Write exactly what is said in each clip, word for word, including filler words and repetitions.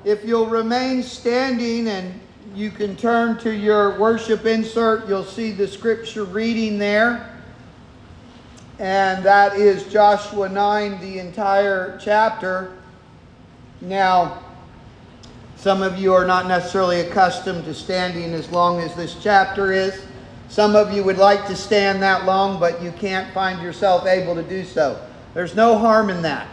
if you'll remain standing and you can turn to your worship insert, you'll see the scripture reading there. And that is Joshua nine, the entire chapter. Now, some of you are not necessarily accustomed to standing as long as this chapter is. Some of you would like to stand that long, but you can't find yourself able to do so. There's no harm in that.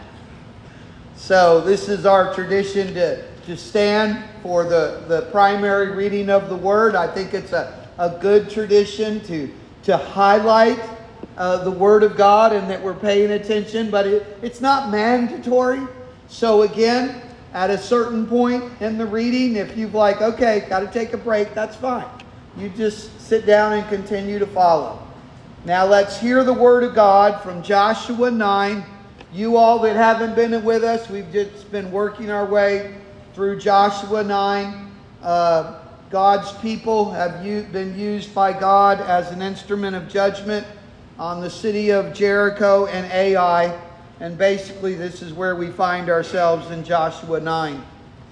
So this is our tradition to, to stand for the, the primary reading of the Word. I think it's a, a good tradition to, to highlight uh, the Word of God and that we're paying attention, but it, it's not mandatory. So again, at a certain point in the reading, if you've like, okay, got to take a break, that's fine. You just sit down and continue to follow. Now let's hear the Word of God from Joshua nine. You all that haven't been with us, we've just been working our way through Joshua nine. Uh, God's people have u- been used by God as an instrument of judgment on the city of Jericho and Ai. And basically this is where we find ourselves in Joshua nine.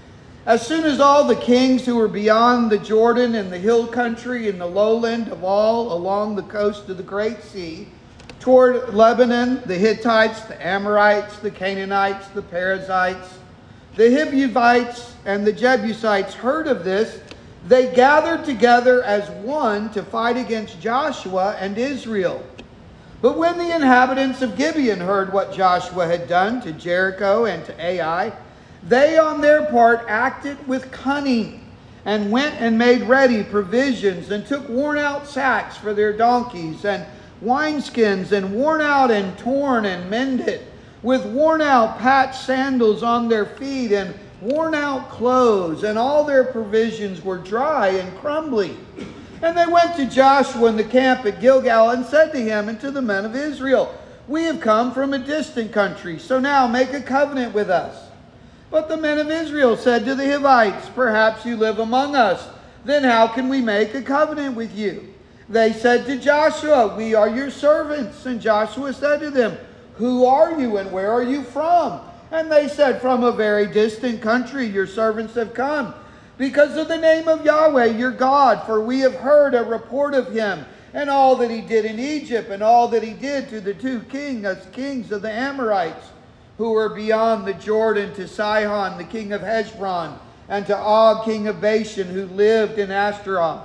As soon as all the kings who were beyond the Jordan and the hill country and the lowland of all along the coast of the Great Sea, toward Lebanon, the Hittites, the Amorites, the Canaanites, the Perizzites, the Hivites, and the Jebusites heard of this, they gathered together as one to fight against Joshua and Israel. But when the inhabitants of Gibeon heard what Joshua had done to Jericho and to Ai, they on their part acted with cunning and went and made ready provisions and took worn out sacks for their donkeys and wineskins and worn out and torn and mended, with worn out patched sandals on their feet and worn out clothes, and all their provisions were dry and crumbly. And they went to Joshua in the camp at Gilgal and said to him and to the men of Israel, "We have come from a distant country, so now make a covenant with us." But the men of Israel said to the Hivites, "Perhaps you live among us. Then how can we make a covenant with you?" They said to Joshua, "We are your servants." And Joshua said to them, "Who are you and where are you from?" And they said, "From a very distant country your servants have come, because of the name of Yahweh your God, for we have heard a report of him, and all that he did in Egypt, and all that he did to the two kings, as kings of the Amorites, who were beyond the Jordan, to Sihon, the king of Heshbon, and to Og, king of Bashan, who lived in Ashtaroth.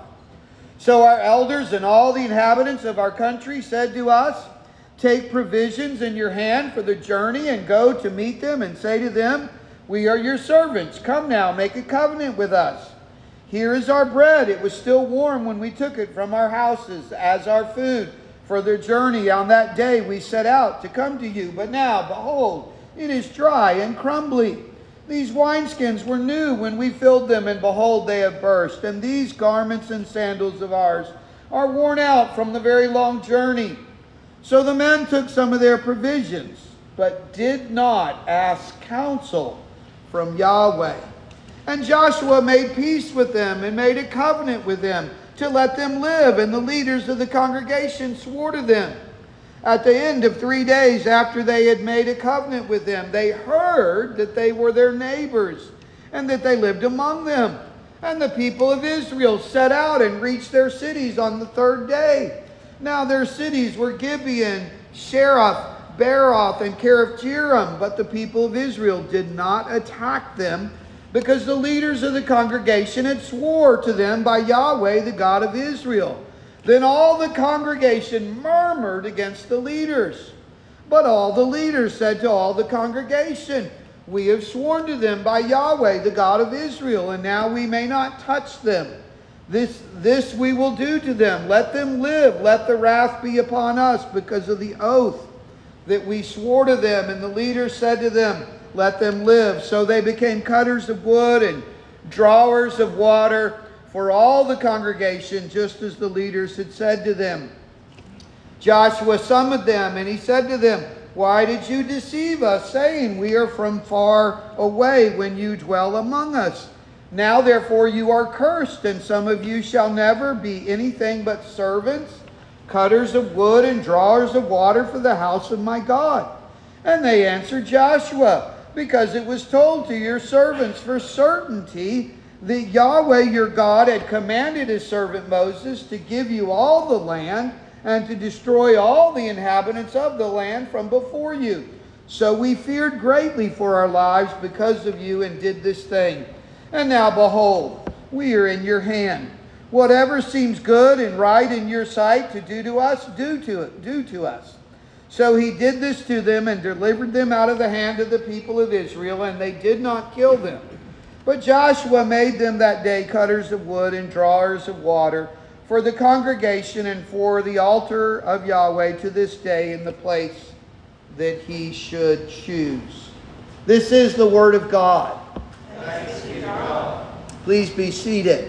So our elders and all the inhabitants of our country said to us, 'Take provisions in your hand for the journey, and go to meet them, and say to them, We are your servants. Come now, make a covenant with us. Here is our bread. It was still warm when we took it from our houses as our food for the journey. On that day we set out to come to you. But now, behold, it is dry and crumbly. These wineskins were new when we filled them, and behold, they have burst. And these garments and sandals of ours are worn out from the very long journey.' So the men took some of their provisions, but did not ask counsel from Yahweh. And Joshua made peace with them and made a covenant with them to let them live. And the leaders of the congregation swore to them. At the end of three days after they had made a covenant with them, they heard that they were their neighbors and that they lived among them. And the people of Israel set out and reached their cities on the third day. Now their cities were Gibeon, Sherath, Beeroth, and Kiriath-Jearim, but the people of Israel did not attack them, because the leaders of the congregation had swore to them by Yahweh, the God of Israel. Then all the congregation murmured against the leaders. But all the leaders said to all the congregation, "We have sworn to them by Yahweh, the God of Israel, and now we may not touch them. This, this we will do to them. Let them live. Let the wrath be upon us because of the oath that we swore to them." And the leaders said to them, "Let them live." So they became cutters of wood and drawers of water for all the congregation, just as the leaders had said to them. Joshua summoned them, and he said to them, "Why did you deceive us, saying, 'We are from far away,' when you dwell among us? Now therefore you are cursed, and some of you shall never be anything but servants, cutters of wood and drawers of water for the house of my God." And they answered Joshua, because it was told to your servants for certainty that Yahweh your God had commanded his servant Moses to give you all the land and to destroy all the inhabitants of the land from before you. So we feared greatly for our lives because of you and did this thing. And now behold, we are in your hand. Whatever seems good and right in your sight to do to us, do to it, do to us. So he did this to them and delivered them out of the hand of the people of Israel, and they did not kill them. But Joshua made them that day cutters of wood and drawers of water for the congregation and for the altar of Yahweh to this day in the place that he should choose. This is the word of God. Thanks be to God. Please be seated.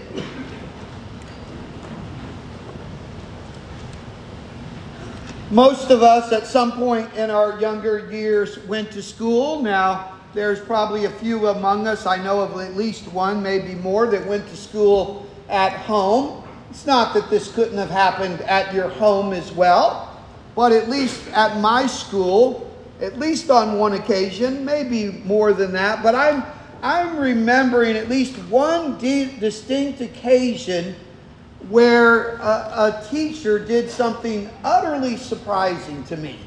Most of us at some point in our younger years went to school. Now, there's probably a few among us, I know of at least one, maybe more, that went to school at home. It's not that this couldn't have happened at your home as well, but at least at my school, at least on one occasion, maybe more than that, but I'm I'm remembering at least one di- distinct occasion where a, a teacher did something utterly surprising to me.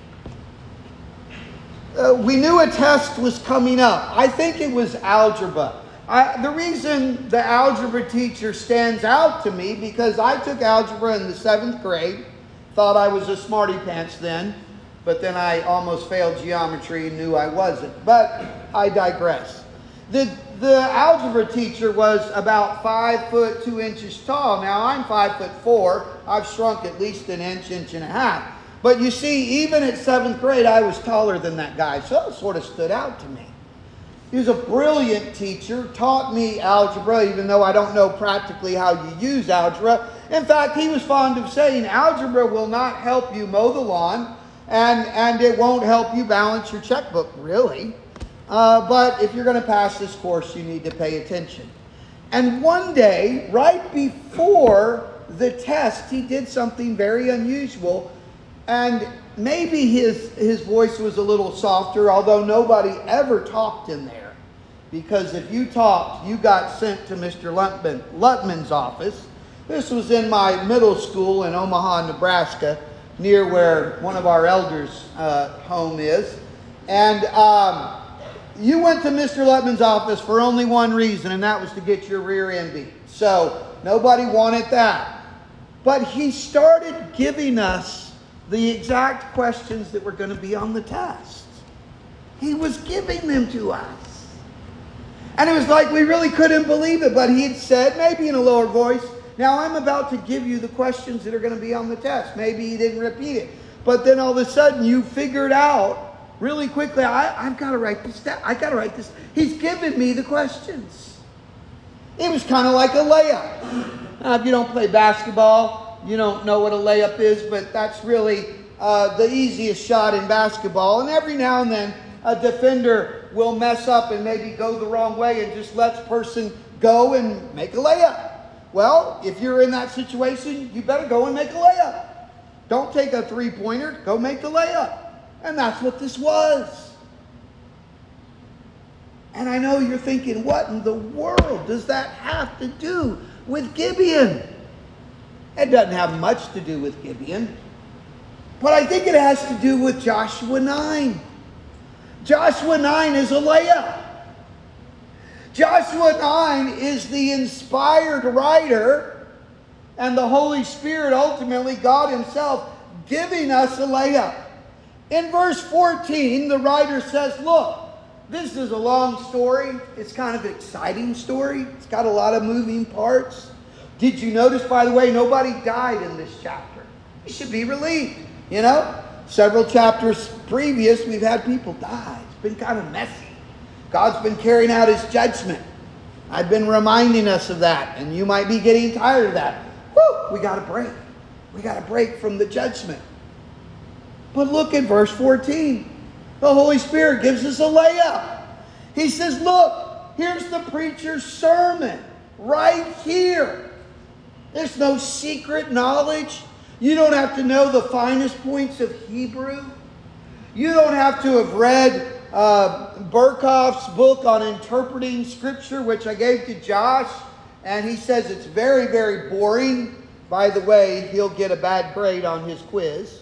Uh, we knew a test was coming up. I think it was algebra. I, the reason the algebra teacher stands out to me, because I took algebra in the seventh grade, thought I was a smarty pants then, but then I almost failed geometry and knew I wasn't. But I digress. The, the algebra teacher was about five foot two inches tall. Now I'm five foot four. I've shrunk at least an inch, inch and a half. But you see, even at seventh grade, I was taller than that guy. So it sort of stood out to me. He was a brilliant teacher, taught me algebra, even though I don't know practically how you use algebra. In fact, he was fond of saying, algebra will not help you mow the lawn, and, and it won't help you balance your checkbook, really. Uh, but if you're going to pass this course, you need to pay attention. And one day, right before the test, he did something very unusual. And maybe his, his voice was a little softer, although nobody ever talked in there. Because if you talked, you got sent to Mister Lutman, Lutman's office. This was in my middle school in Omaha, Nebraska, near where one of our elders' uh, home is. And um, you went to Mister Lutman's office for only one reason, and that was to get your rear end beat. So nobody wanted that. But he started giving us the exact questions that were going to be on the test. He was giving them to us. And it was like we really couldn't believe it, but he had said, maybe in a lower voice, now I'm about to give you the questions that are going to be on the test. Maybe he didn't repeat it. But then all of a sudden you figured out really quickly, I, I've got to write this down. I've got to write this. He's given me the questions. It was kind of like a layup. Now, if you don't play basketball, you don't know what a layup is, but that's really uh, the easiest shot in basketball. And every now and then, a defender will mess up and maybe go the wrong way and just lets person go and make a layup. Well, if you're in that situation, you better go and make a layup. Don't take a three-pointer. Go make the layup. And that's what this was. And I know you're thinking, what in the world does that have to do with Gibeon? It doesn't have much to do with Gibeon. But I think it has to do with Joshua nine. Joshua nine is a layup. Joshua nine is the inspired writer and the Holy Spirit, ultimately God himself, giving us a layup. In verse fourteen, the writer says, look, this is a long story. It's kind of an exciting story. It's got a lot of moving parts. Did you notice, by the way, nobody died in this chapter? You should be relieved. You know, several chapters previous, we've had people die. It's been kind of messy. God's been carrying out his judgment. I've been reminding us of that, and you might be getting tired of that. Woo, we got a break. We got a break from the judgment. But look at verse fourteen. The Holy Spirit gives us a layup. He says, look, here's the preacher's sermon right here. There's no secret knowledge. You don't have to know the finest points of Hebrew. You don't have to have read uh, Burkhoff's book on interpreting Scripture, which I gave to Josh, and he says it's very, very boring. By the way, he'll get a bad grade on his quiz.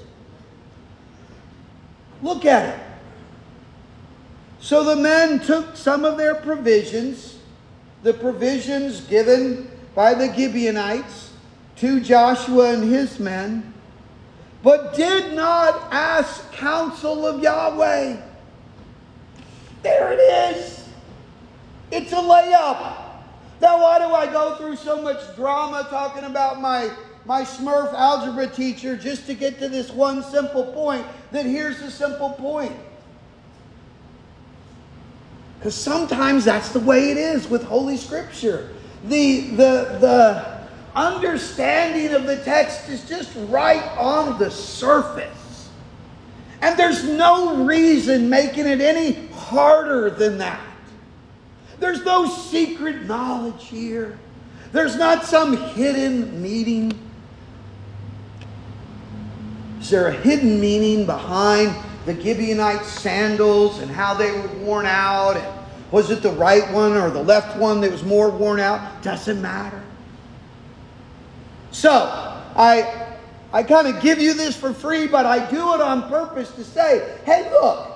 Look at it. So the men took some of their provisions, the provisions given by the Gibeonites to Joshua and his men, but did not ask counsel of Yahweh. There it is. It's a layup. Now why do I go through so much drama talking about my, my Smurf algebra teacher just to get to this one simple point? That here's the simple point. Because sometimes that's the way it is with Holy Scripture. The, the, the understanding of the text is just right on the surface. And there's no reason making it any harder than that. There's no secret knowledge here. There's not some hidden meaning. Is there a hidden meaning behind the Gibeonite sandals and how they were worn out? And was it the right one or the left one that was more worn out? Doesn't matter. So, I, I kind of give you this for free, but I do it on purpose to say, hey, look,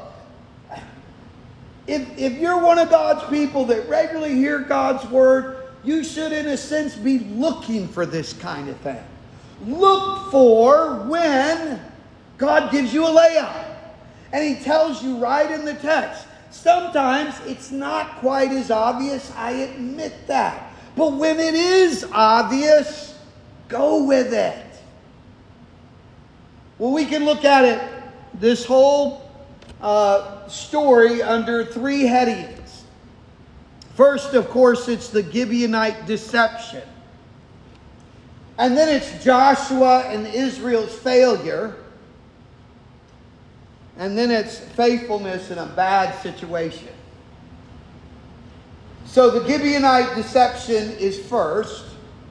if, if you're one of God's people that regularly hear God's word, you should, in a sense, be looking for this kind of thing. Look for when God gives you a layup. And He tells you right in the text. Sometimes it's not quite as obvious, I admit that. But when it is obvious, go with it. Well, we can look at it, this whole uh, story, under three headings. First, of course, it's the Gibeonite deception. And then it's Joshua and Israel's failure. And then it's faithfulness in a bad situation. So the Gibeonite deception is first.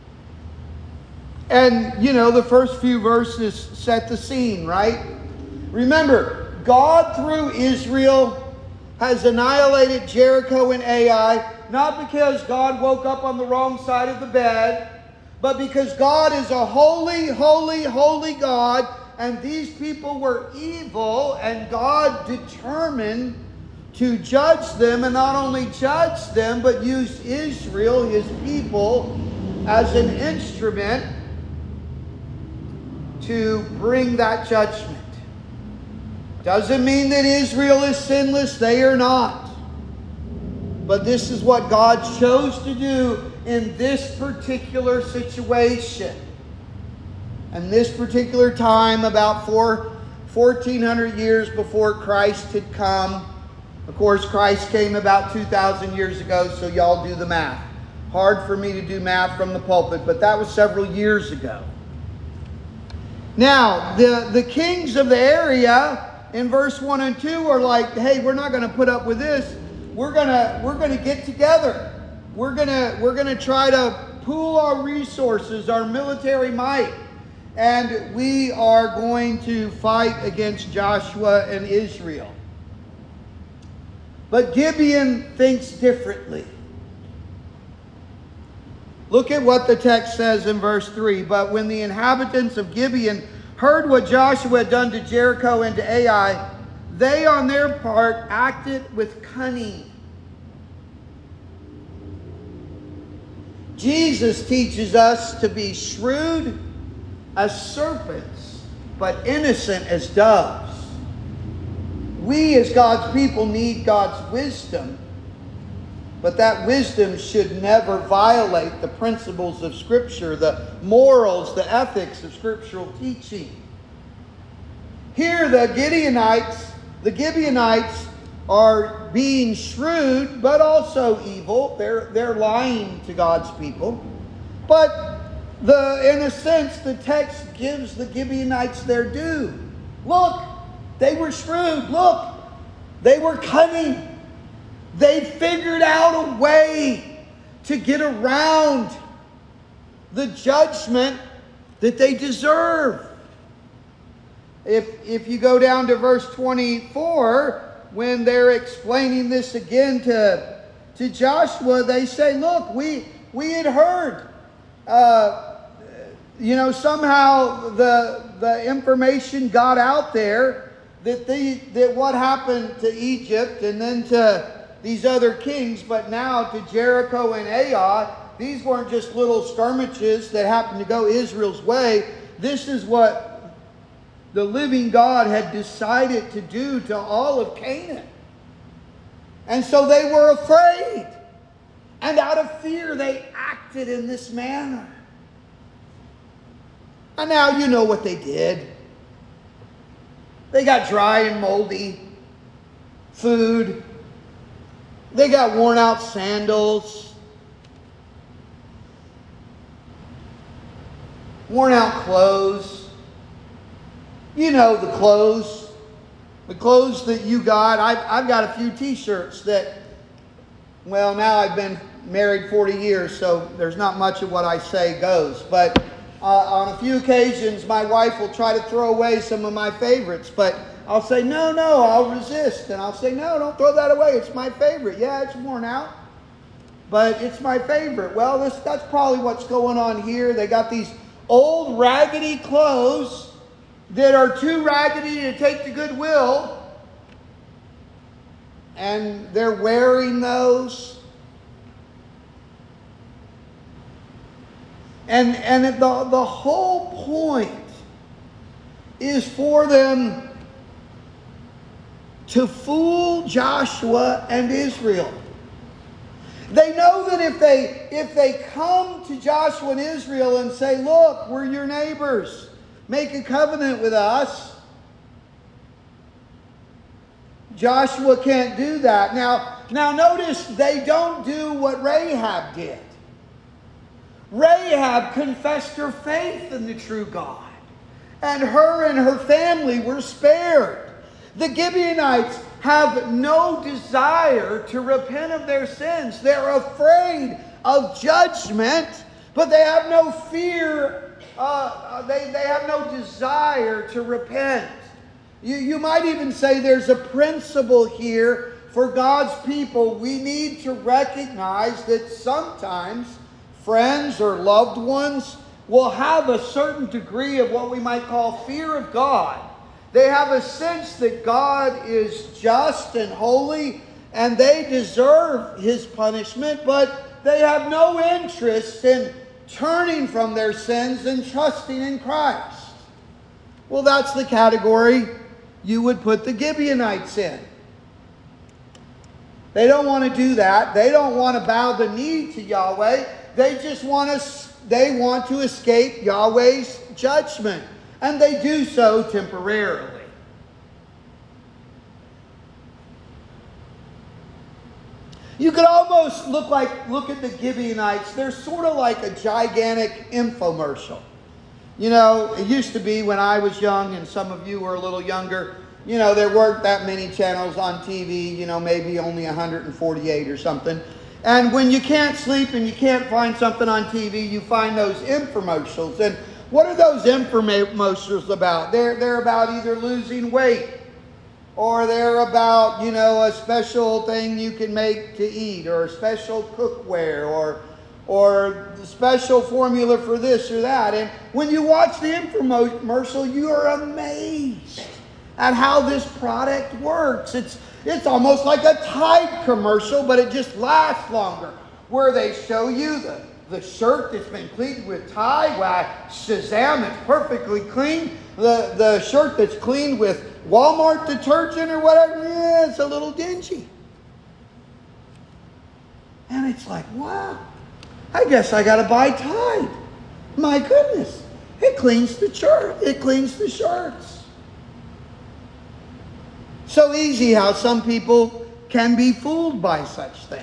And, you know, the first few verses set the scene, right? Remember, God through Israel has annihilated Jericho and Ai, not because God woke up on the wrong side of the bed, but because God is a holy, holy, holy God, and these people were evil, and God determined to judge them, and not only judge them, but use Israel, His people, as an instrument to bring that judgment. Doesn't mean that Israel is sinless. They are not. But this is what God chose to do in this particular situation. And this particular time, about four, fourteen hundred years before Christ had come. Of course, Christ came about two thousand years ago, so y'all do the math. Hard for me to do math from the pulpit, but that was several years ago. Now, the, the kings of the area in verse one and two are like, hey, we're not going to put up with this. We're going to we're going to get together. We're going to we're going to try to pool our resources, our military might, and we are going to fight against Joshua and Israel. But Gibeon thinks differently. Look at what the text says in verse three. But when the inhabitants of Gibeon heard what Joshua had done to Jericho and to Ai, they on their part acted with cunning. Jesus teaches us to be shrewd as serpents, but innocent as doves. We as God's people need God's wisdom, but that wisdom should never violate the principles of Scripture, the morals, the ethics of scriptural teaching. Here the Gibeonites, the Gibeonites are being shrewd, but also evil. They're, they're lying to God's people. But the, in a sense, the text gives the Gibeonites their due. Look, they were shrewd. Look, they were cunning. They figured out a way to get around the judgment that they deserve. If, if you go down to verse twenty-four, when they're explaining this again to, to Joshua, they say, look, we, we had heard, uh, you know, somehow the, the information got out there that, the, that what happened to Egypt and then to these other kings, but now to Jericho and Ai, these weren't just little skirmishes that happened to go Israel's way. This is what the living God had decided to do to all of Canaan. And so they were afraid. And out of fear, they acted in this manner. And now you know what they did. They got dry and moldy food. They got worn out sandals. Worn out clothes. You know the clothes. The clothes that you got. I've, I've got a few t-shirts that, well, now I've been married forty years, so there's not much of what I say goes. But uh, on a few occasions, my wife will try to throw away some of my favorites. But I'll say, no, no, I'll resist. And I'll say, no, don't throw that away. It's my favorite. Yeah, it's worn out, but it's my favorite. Well, this, that's probably what's going on here. They got these old raggedy clothes that are too raggedy to take to Goodwill, and they're wearing those. And, and the, the whole point is for them to fool Joshua and Israel. They know that if they, if they come to Joshua and Israel and say, look, we're your neighbors, make a covenant with us, Joshua can't do that. Now, now notice they don't do what Rahab did. Rahab confessed her faith in the true God, and her and her family were spared. The Gibeonites have no desire to repent of their sins. They're afraid of judgment, but they have no fear. Uh, they, they have no desire to repent. You, you might even say there's a principle here for God's people. We need to recognize that sometimes friends or loved ones will have a certain degree of what we might call fear of God. They have a sense that God is just and holy and they deserve His punishment, but they have no interest in turning from their sins and trusting in Christ. Well, that's the category you would put the Gibeonites in. They don't want to do that. They don't want to bow the knee to Yahweh. They just want to, they want to escape Yahweh's judgment. And they do so temporarily. You could almost look like look at the Gibeonites. They're sort of like a gigantic infomercial. You know, it used to be when I was young, and some of you were a little younger, you know, there weren't that many channels on T V, you know, maybe only one hundred forty-eight or something. And when you can't sleep and you can't find something on T V, you find those infomercials. And what are those infomercials about? They're, they're about either losing weight, or they're about, you know, a special thing you can make to eat, or a special cookware, or, or special formula for this or that. And when you watch the infomercial, you are amazed at how this product works. It's, it's almost like a Tide commercial, but it just lasts longer, where they show you the The shirt that's been cleaned with Tide, why Shazam, it's perfectly clean. The, the shirt that's cleaned with Walmart detergent or whatever, yeah, it's a little dingy. And it's like, wow, I guess I got to buy Tide. My goodness, it cleans the shirt. It cleans the shirts. So easy how some people can be fooled by such things.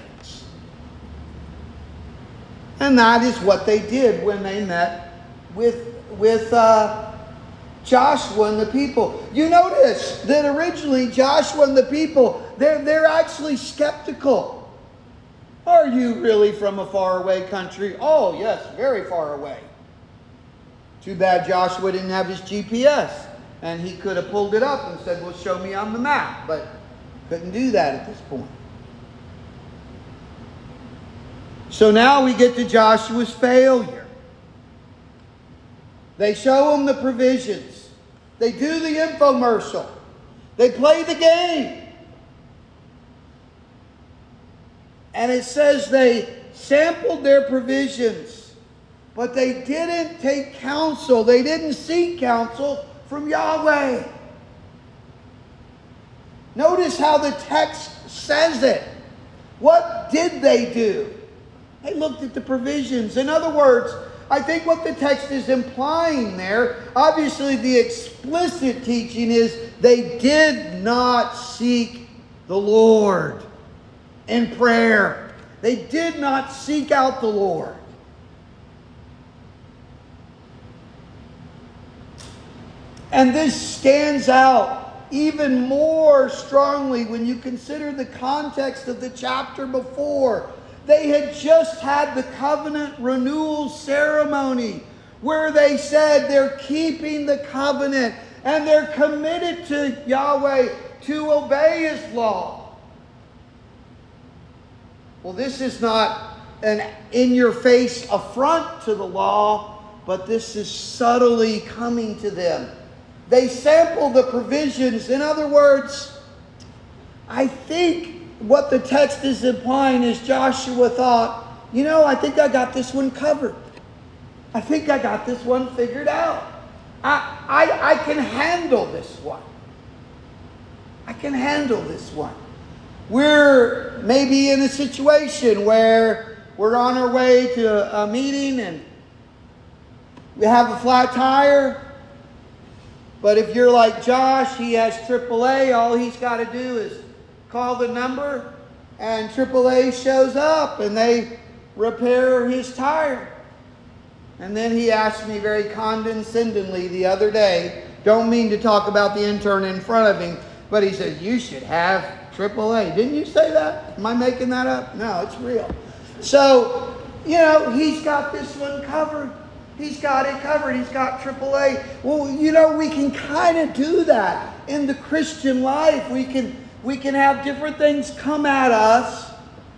And that is what they did when they met with, with uh, Joshua and the people. You notice that originally Joshua and the people, they're, they're actually skeptical. Are you really from a faraway country? Oh, yes, very far away. Too bad Joshua didn't have his G P S. And he could have pulled it up and said, well, show me on the map. But Couldn't do that at this point. So now we get to Joshua's failure. They show him the provisions. They do the infomercial. They play the game. And it says they sampled their provisions, but they didn't take counsel. They didn't seek counsel from Yahweh. Notice how the text says it. What did they do? They looked at the provisions. In other words, I think what the text is implying there, obviously the explicit teaching is they did not seek the Lord in prayer. They did not seek out the Lord. And this stands out even more strongly when you consider the context of the chapter before. They had just had the covenant renewal ceremony where they said they're keeping the covenant and they're committed to Yahweh to obey His law. Well, this is not an in-your-face affront to the law, but this is subtly coming to them. They sample the provisions. In other words, I think what the text is implying is Joshua thought, you know, I think I got this one covered. I think I got this one figured out. I, I, I can handle this one. I can handle this one. We're maybe in a situation where we're on our way to a meeting and we have a flat tire. But if you're like Josh, he has triple A. All he's got to do is call the number and triple A shows up and they repair his tire. And then he asked me very condescendingly the other day, don't mean to talk about the intern in front of him, but he said, you should have triple A. Didn't you say that? Am I making that up? No, it's real. So, you know, he's got this one covered. He's got it covered. He's got triple A. Well, you know, we can kind of do that in the Christian life. We can, we can have different things come at us.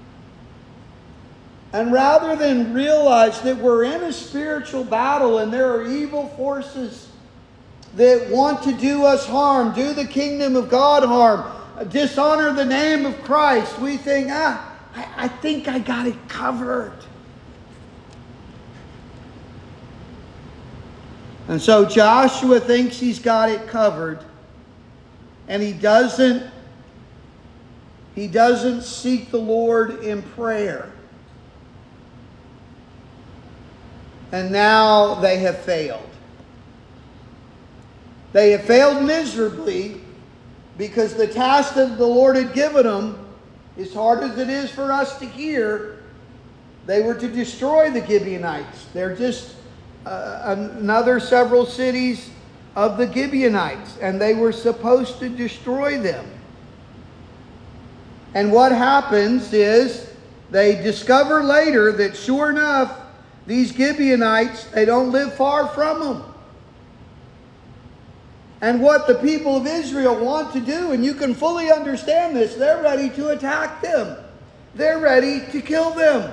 And rather than realize that we're in a spiritual battle and there are evil forces that want to do us harm, do the kingdom of God harm, dishonor the name of Christ, we think, ah, I, I think I got it covered. And so Joshua thinks he's got it covered, and he doesn't, he doesn't seek the Lord in prayer. And now they have failed. They have failed miserably because the task that the Lord had given them, as hard as it is for us to hear, they were to destroy the Gibeonites. They're just uh, another several cities of the Gibeonites, and they were supposed to destroy them. And what happens is they discover later that sure enough, these Gibeonites, they don't live far from them. And what the people of Israel want to do, and you can fully understand this, they're ready to attack them. They're ready to kill them.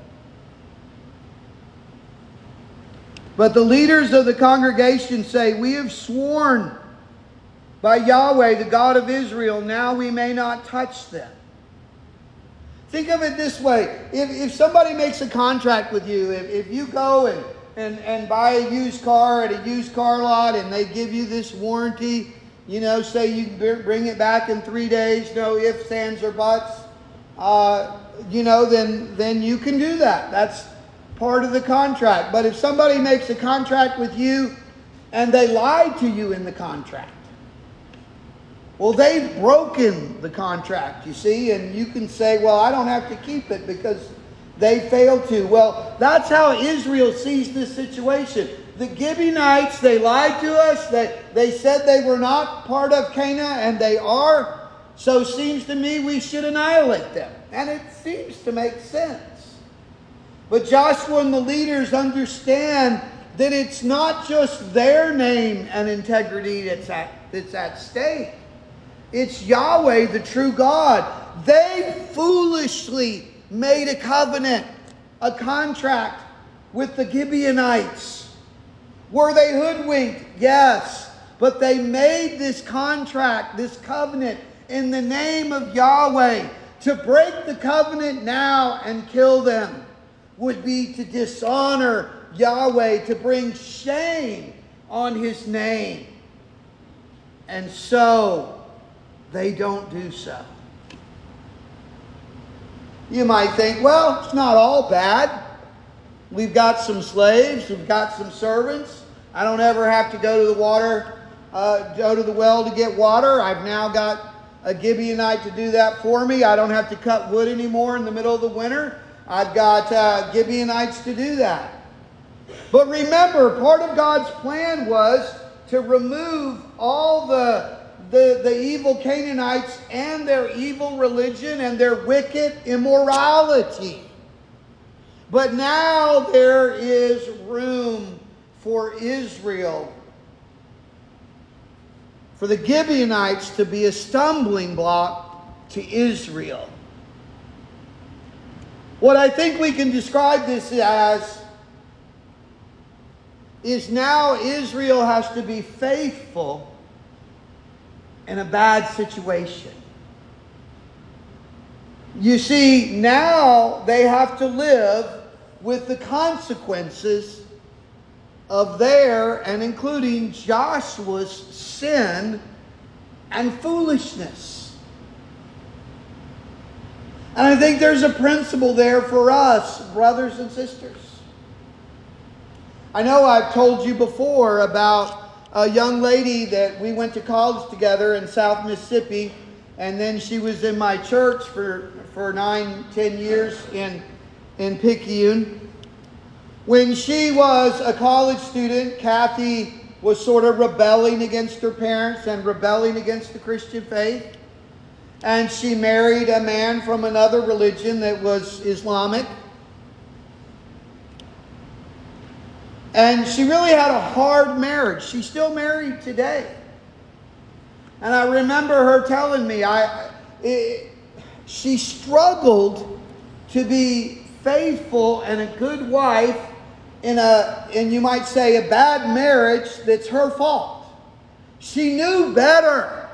But the leaders of the congregation say, we have sworn by Yahweh, the God of Israel, now we may not touch them. Think of it this way. If, if somebody makes a contract with you, if, if you go and, and, and buy a used car at a used car lot and they give you this warranty, you know, say you bring it back in three days, no ifs, ands, or buts, uh, you know, then, then you can do that. That's part of the contract. But if somebody makes a contract with you and they lied to you in the contract, well, they've broken the contract, you see, and you can say, well, I don't have to keep it because they failed to. Well, that's how Israel sees this situation. The Gibeonites, they lied to us. They, they said they were not part of Canaan, and they are. So it seems to me we should annihilate them. And it seems to make sense. But Joshua and the leaders understand that it's not just their name and integrity that's at, that's at stake. It's Yahweh, the true God. They foolishly made a covenant, a contract with the Gibeonites. Were they hoodwinked? Yes. But they made this contract, this covenant, in the name of Yahweh. To break the covenant now and kill them would be to dishonor Yahweh, to bring shame on His name. And so they don't do so. You might think, well, it's not all bad. We've got some slaves, we've got some servants. I don't ever have to go to the water, uh, go to the well to get water. I've now got a Gibeonite to do that for me. I don't have to cut wood anymore in the middle of the winter. I've got uh, Gibeonites to do that. But remember, part of God's plan was to remove all the, the, the evil Canaanites and their evil religion and their wicked immorality. But now there is room for Israel, for the Gibeonites to be a stumbling block to Israel. What I think we can describe this as is now Israel has to be faithful in a bad situation. You see, now they have to live with the consequences of their, and including Joshua's, sin and foolishness. And I think there's a principle there for us, brothers and sisters. I know I've told you before about a young lady that we went to college together in South Mississippi, and then she was in my church for, for nine, ten years in, in Picayune. When she was a college student, Kathy was sort of rebelling against her parents and rebelling against the Christian faith. And she married a man from another religion that was Islamic. And she really had a hard marriage. She's still married today. And I remember her telling me, I, it, she struggled to be faithful and a good wife in a, and you might say, a bad marriage that's her fault. She knew better.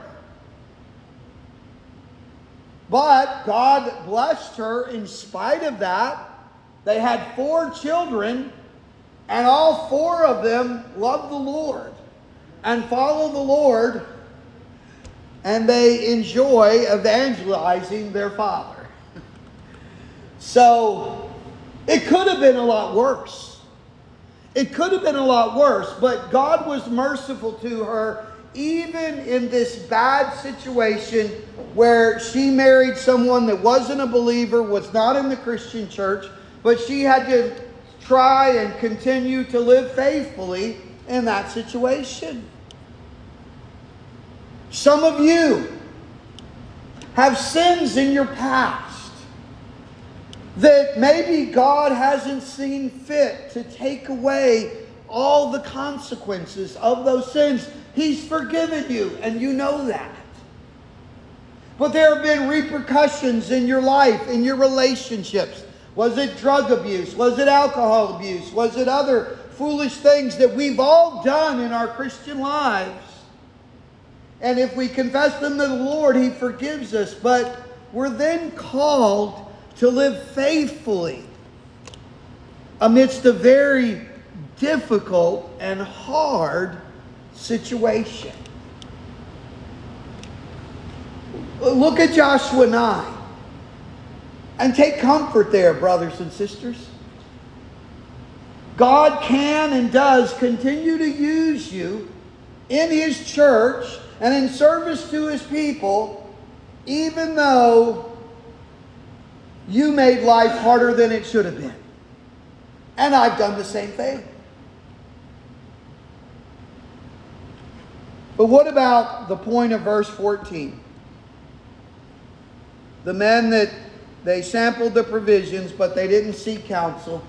But God blessed her in spite of that. They had four children, and all four of them loved the Lord and follow the Lord, and they enjoy evangelizing their father. So it could have been a lot worse. It could have been a lot worse, but God was merciful to her even in this bad situation where she married someone that wasn't a believer, was not in the Christian church, but she had to try and continue to live faithfully in that situation. Some of you have sins in your past that maybe God hasn't seen fit to take away all the consequences of those sins. He's forgiven you, and you know that. But there have been repercussions in your life, in your relationships. Was it drug abuse? Was it alcohol abuse? Was it other foolish things that we've all done in our Christian lives? And if we confess them to the Lord, He forgives us. But we're then called to live faithfully amidst a very difficult and hard situation. Look at Joshua nine and take comfort there, brothers and sisters. God can and does continue to use you in His church and in service to His people, even though you made life harder than it should have been. And I've done the same thing. But what about the point of verse fourteen? The men that they sampled the provisions, but they didn't seek counsel.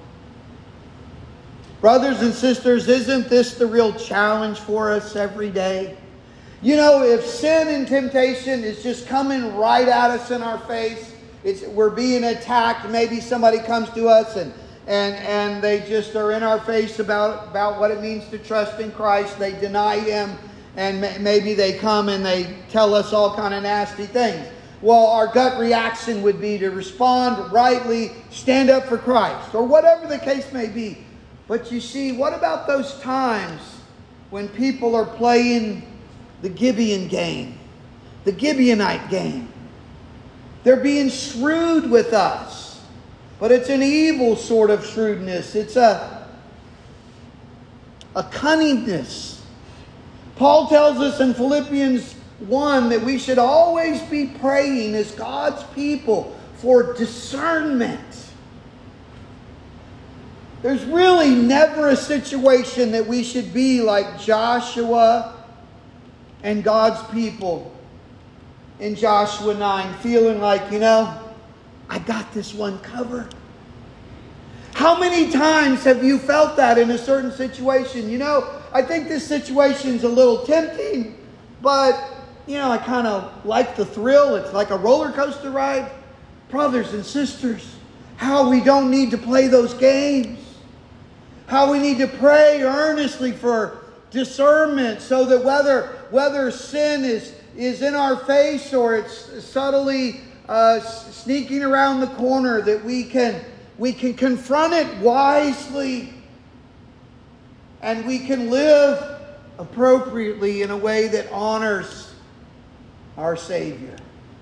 Brothers and sisters, isn't this the real challenge for us every day? You know, if sin and temptation is just coming right at us in our face, it's, we're being attacked. Maybe somebody comes to us and, and, and they just are in our face about, about what it means to trust in Christ. They deny Him, and may, maybe they come and they tell us all kind of nasty things. Well, our gut reaction would be to respond rightly, stand up for Christ, or whatever the case may be. But you see, what about those times when people are playing the Gibeon game, the Gibeonite game? They're being shrewd with us, but it's an evil sort of shrewdness. It's a, a cunningness. Paul tells us in Philippians one that we should always be praying as God's people for discernment. There's really never a situation that we should be like Joshua and God's people in Joshua nine, feeling like, you know, I got this one covered. How many times have you felt that in a certain situation? You know, I think this situation's a little tempting, but, you know, I kind of like the thrill. It's like a roller coaster ride. Brothers and sisters, how we don't need to play those games. How we need to pray earnestly for discernment, so that whether whether sin is is in our face or it's subtly uh, sneaking around the corner, that we can we can confront it wisely, and we can live appropriately in a way that honors our Savior.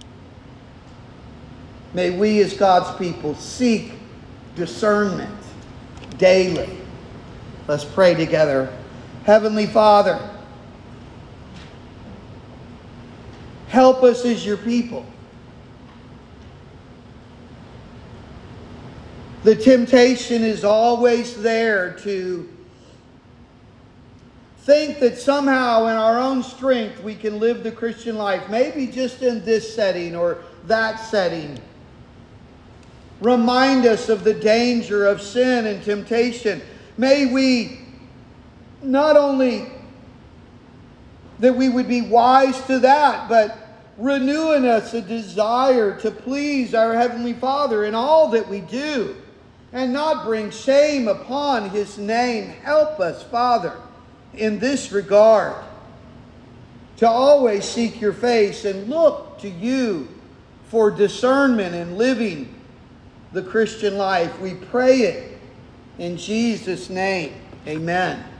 May we as God's people seek discernment daily. Let's pray together. Heavenly Father, help us as your people. The temptation is always there to think that somehow in our own strength we can live the Christian life. Maybe just in this setting or that setting. Remind us of the danger of sin and temptation. May we not only that we would be wise to that, but renew in us a desire to please our Heavenly Father in all that we do, and not bring shame upon His name. Help us, Father, in this regard, to always seek your face and look to you for discernment in living the Christian life. We pray it in Jesus' name. Amen.